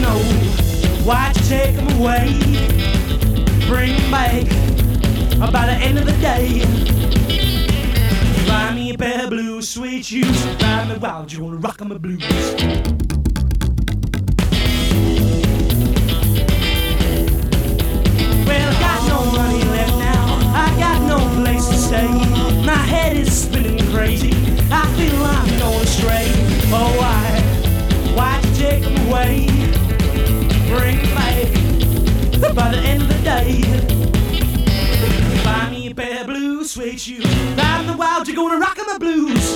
know why'd you take them away? Bring them back by the end of the day. Buy me a pair of blue suede shoes. Drive me wild, you wanna rock 'em a blues. Well, I got no money left now, I got no place to stay. My head is spinning crazy, I feel I'm going astray. Oh, why'd you take them away? Bring them back by the end of the day. Buy me a pair of blue suede shoes. Drive me wild, you're gonna rock 'em a blues.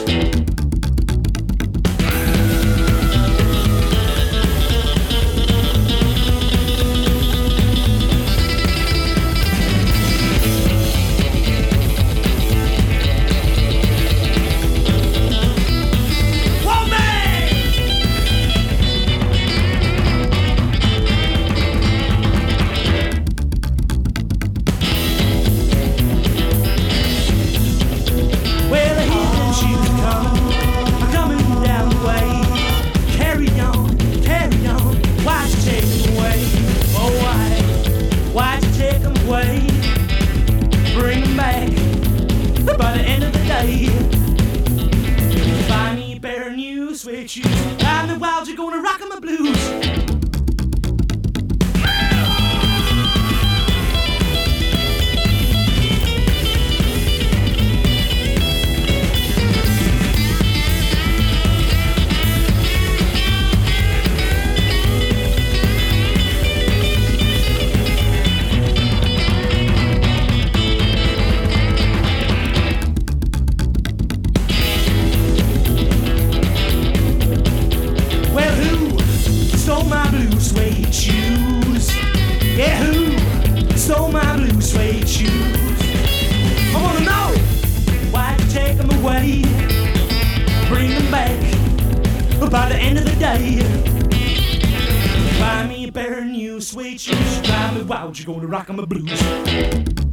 Bring them back by the end of the day. Buy me a pair of new suede shoes. Drive me wild, you're gonna rock 'em a blues. Stole my blue suede shoes. Yeah, who stole my blue suede shoes? I wanna know why'd you take them away? Bring them back by the end of the day. Buy me a pair of new suede shoes. Drive me wild, you're gonna rock 'em a blues.